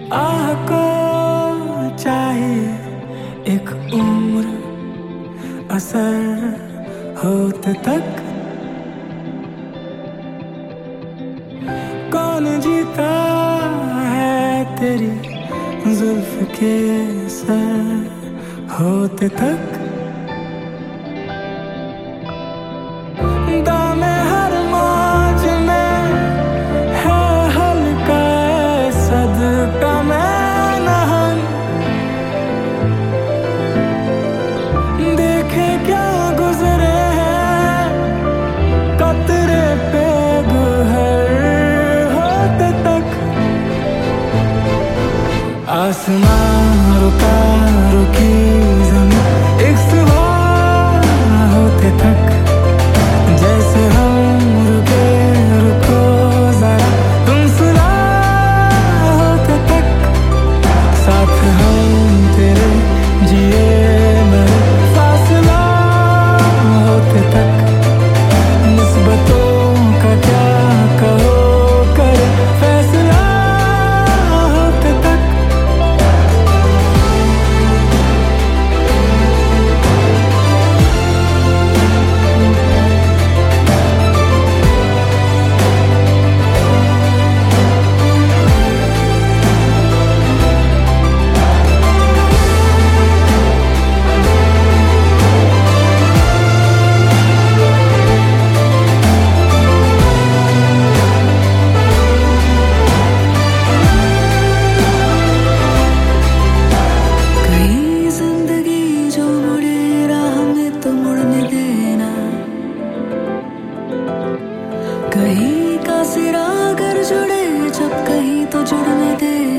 आह को चाहिए एक उम्र असर होते तक। कौन जीता है तेरी जुल्फ के सर होते तक। दामे हर मौज में है हल्का सदका मैं नहन। देखे क्या गुजरे हैं कतरे पे गुहर होते तक। आसमान रुका रुकी ज़मीं एक सुबह होते तक। जैसे हम रुके रुको जरा तुम सुना होते तक। साथ हम तेरे जिए मरे फासला होते तक। निस्बतों का क्या कहो करे फैसला होते तक। कहीं का सिरा अगर जुड़े जब कहीं तो जुड़ने दे।